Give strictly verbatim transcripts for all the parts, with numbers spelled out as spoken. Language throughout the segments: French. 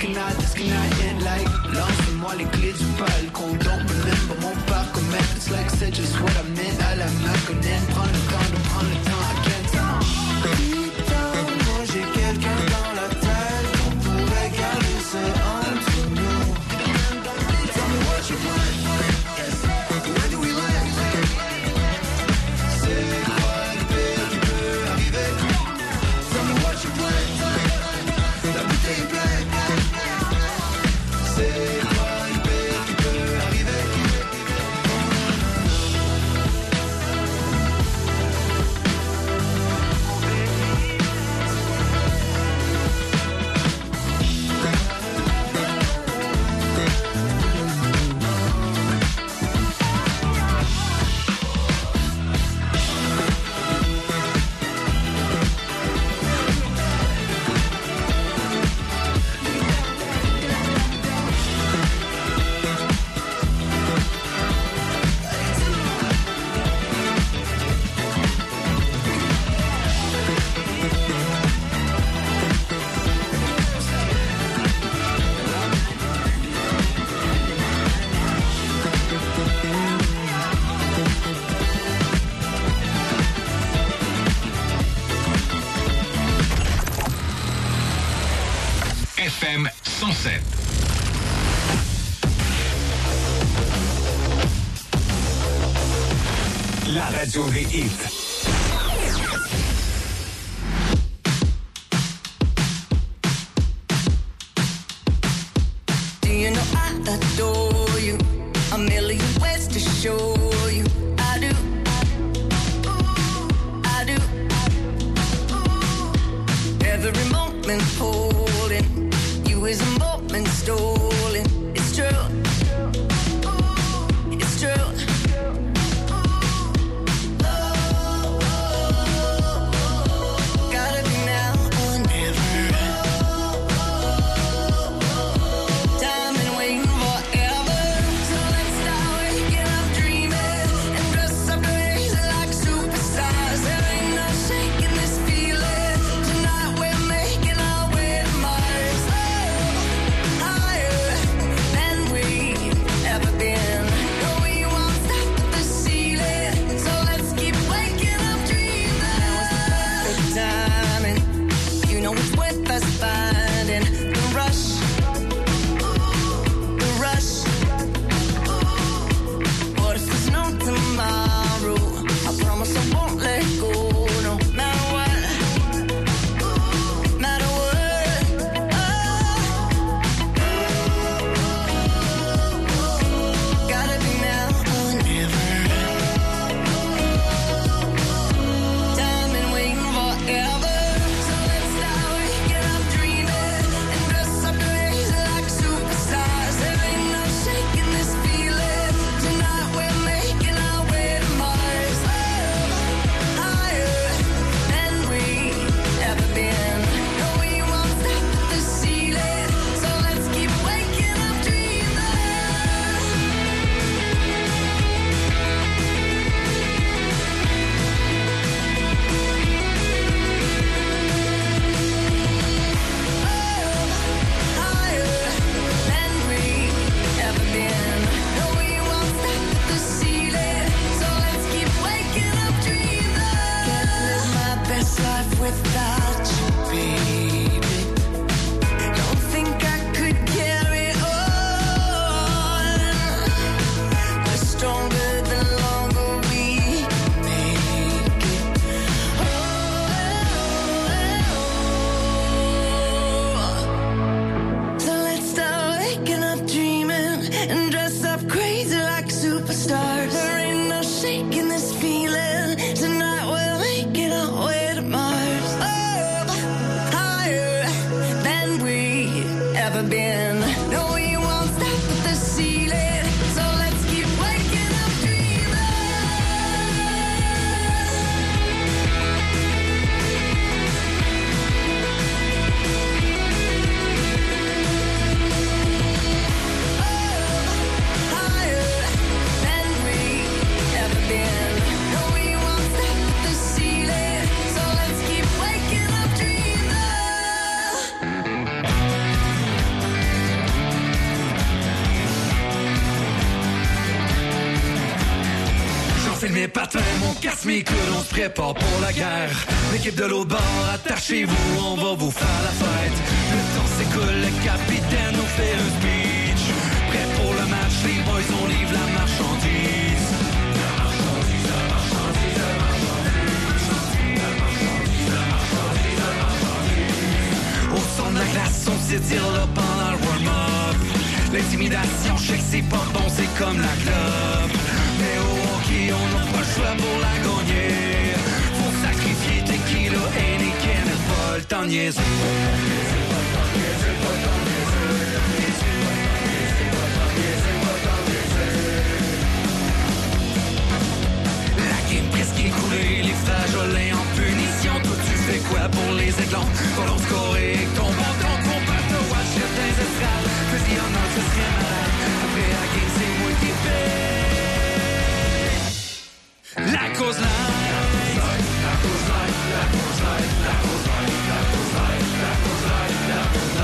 can I, this can I end like lance-moi les clés du balcon. Don't remember mon parcours, it's like c'est just what I meant. À la Maconen, prends le temps de prendre le temps again. Putain, moi j'ai quelqu'un dans la tête, on pourrait garder ça entre nous. Tell me what you want. Where do we land? C'est quoi le pire qui peut arriver? Tell me what you want. La bouteille est pleine. C'est quoi le pire qui peut arriver? F M cent sept. La radio des hits. Do you know I adore you? A million ways to show you. I do. I do. Every moment holding you is a moment stolen. It's true. It's true. Gotta be now or never. Time been waiting forever. So let's start waking up dreaming and dress up crazy like superstars. There ain't no shaking this feeling. Tonight we're making our way to Mars. Oh, higher than we've ever been. No, we won't stop at the ceiling. So let's keep waking up dreaming. Now is the perfect timing. You know it's worth us finding the rush. The rush. What if there's no tomorrow? I promise I won't let go, no matter what. Matter what. Oh. Gotta be now or never. Time been waiting forever. So let's start waking up dreaming and dress up crazy like superstars. There ain't no shaking this feeling. Tonight we're making our way to Mars. Oh, higher than we've ever been. No, we won't stop at the ceiling. So let's keep waking up dreaming. Higher than we've ever been. No, we won't stop at the ceiling. So let's keep waking up dreaming. Can't live my best life without you, baby. Don't think I could carry on. We're stronger the longer we make it. Oh. So let's start waking up dreaming and dress up crazy like superstars. There ain't no shaking this feeling. Tonight we're making our way to Mars. Oh, higher than we've ever been. No, we won't stop at the ceiling. So let's keep waking up dreaming. Higher than we've ever been. No, we won't stop at the ceiling. So let's keep waking up dreaming. mes patins, mon casque, mes coudes, on se prépare pour la guerre. L'équipe de l'autre bord, attachez-vous, on va vous faire la fête. Le temps s'écoule, le capitaine nous fait un speech. Prêt pour le match, les boys, on livre la marchandise. La marchandise, la marchandise, la marchandise, la marchandise, la marchandise, la marchandise. Au son de la glace, on s'étire là pendant le warm-up. L'intimidation, je sais que c'est pas bon, c'est comme la clope. Mais au hockey, on n'a pas le choix pour la gagner. Faut sacrifier tequila, Heineken et pas le temps de niaiser. La game presque écoulée, les flageolets en punition. Toi tu fais quoi pour les aiglons? Colon scoré, ton bon ton combat de watch certains estrades. Fais-y en or, ce serait malade. Après la game, c'est moi qui paie. La cause light, la cause light, la cause light, la cause light, la cause light, la cause light, la cause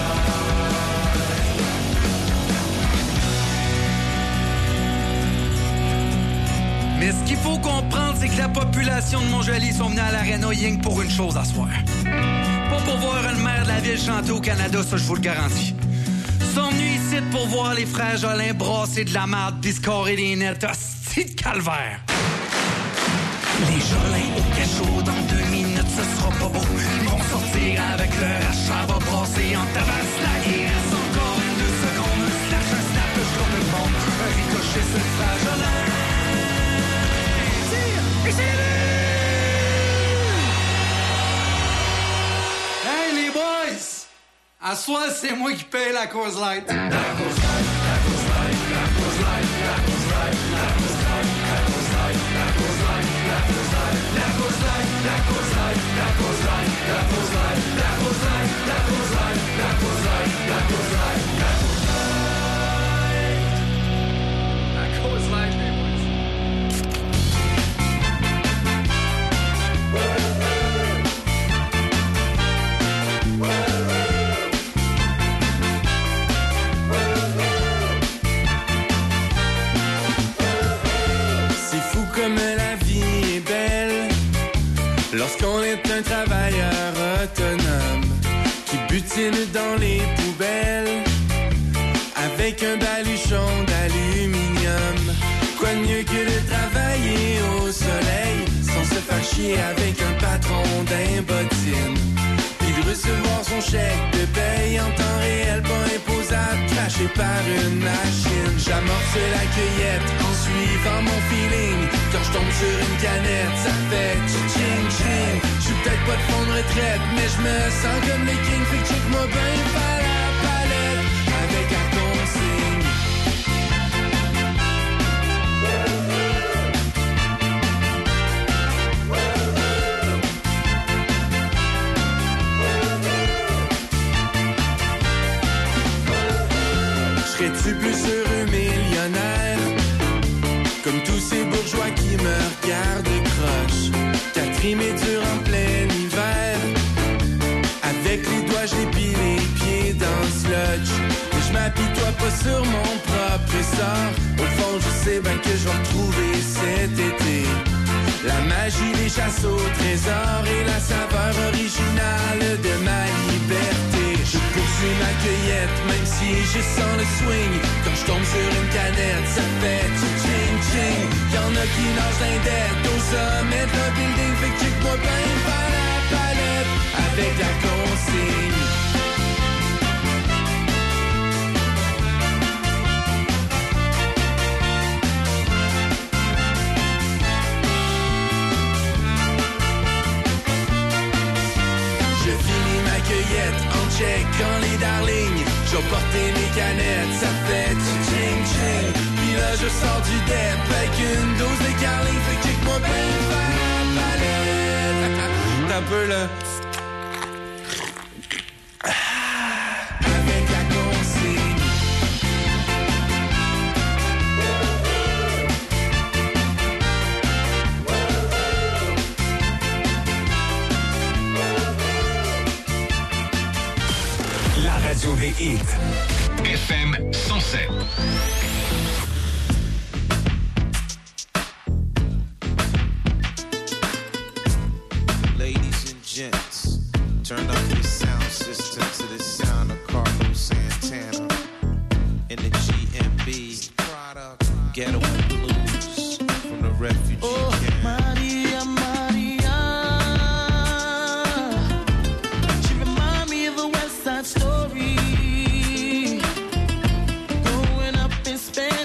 light. Mais ce qu'il faut comprendre, c'est que la population de Montjoly sont venus à l'Arena rien que pour une chose à soir. Pas pour voir le maire de la ville chanter au Canada, ça je vous le garantis. Ils sont venus ici pour voir les frères Jolin brasser de la marde pis scorer des nets. Hostie de calvaire. Les Jolins au cachot, dans deux minutes, ce sera pas beau. Ils vont sortir avec leur achat, va brasser en tabasse. La guerre reste encore une deux secondes. Un slash, un snap, je comme le monde. Un ricochet sur le frère Jolin. Tire, et c'est le but! Hey les boys! À soir, c'est moi qui paye la cause light. La cause light, la cause light, la cause light, la cause light, la cause light, la cause light, la cause light. La cause light, la cause light, la cause light, la cause light, la cause light, la cause light, la cause light, la cause light, la cause light, la cause light, la cause light, les C'est fou comme la vie est belle lorsqu'on est un travailleur autonome qui butine dans les poubelles avec un baluchon d'aluminium. Quoi de mieux que de travailler au soleil sans se faire chier avec un patron d'un bottine, puis de recevoir son chèque de paye en temps réel pas imposable craché par une machine. J'amorce la cueillette en suivant mon feeling. Quand je tombe sur une canette, ça fait tching ching. Je suis peut-être pas de fond de retraite, mais je me sens comme le king. Fait que check-moi bien par la palette avec un consigne. Serais-tu plus heureux millionnaire comme tous ces bourgeois qui me regardent croche? Catherine est dur en plein hiver. Avec les doigts je l'épile les pieds dans le sludge. Mais je m'apitoie pas sur mon propre sort. Au fond je sais bien que je vais retrouver cet été la magie des chasses au trésor et la saveur originale de ma liberté. Je poursuis ma cueillette, même si je sens le swing. Quand je tombe sur une canette, ça fait tching ching. Y'en a qui nagent d'indette au sommet de la building. Fait que check-moi bien par la palette avec la consigne. En checkant les darlings, j'ai porté mes canettes, ça fait tching ching. Puis là je sors du dep avec une dose de carling. Fait que check-moi bien par la palette. T'as un peu là. Avec la consigne. Radio des hits. F M cent sept.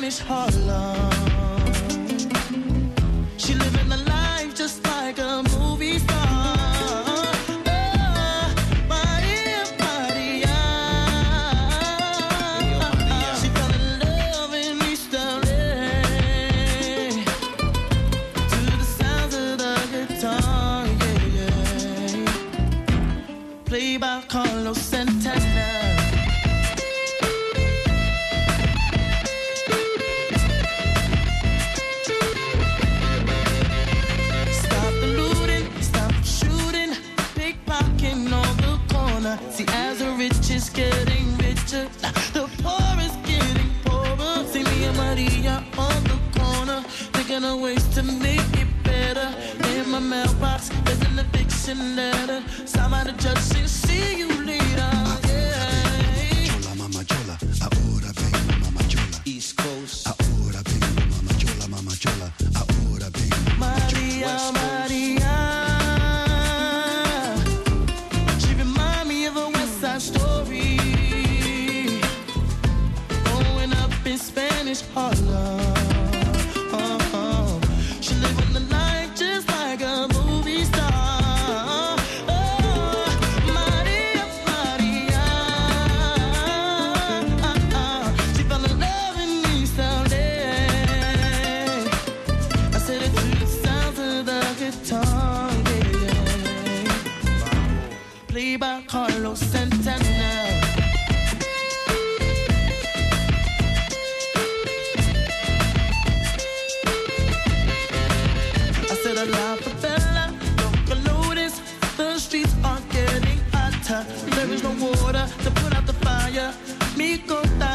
Spanish Harlem. She living a life just like a movie star. By Carlos Santana. Stop the looting, stop shooting, pickpocketing on the corner. See, as the rich is getting richer, the poor is getting poorer. See me and Maria on the corner, thinking of ways to make it better. In my mailbox, there's an eviction letter. Somebody judge and see you later. Yeah. Chola, mama chola, ahora vengo, mama chola. East Coast. Ahora vengo, mama chola, mama chola. Ahora vengo, mama Maria, chola. Maria. She remind me of a West Side Story. Growing up in Spanish Harlem. By Carlos Santana. I said a la favela, Locomotives, the streets are getting hotter. There is no water to put out the fire. Me go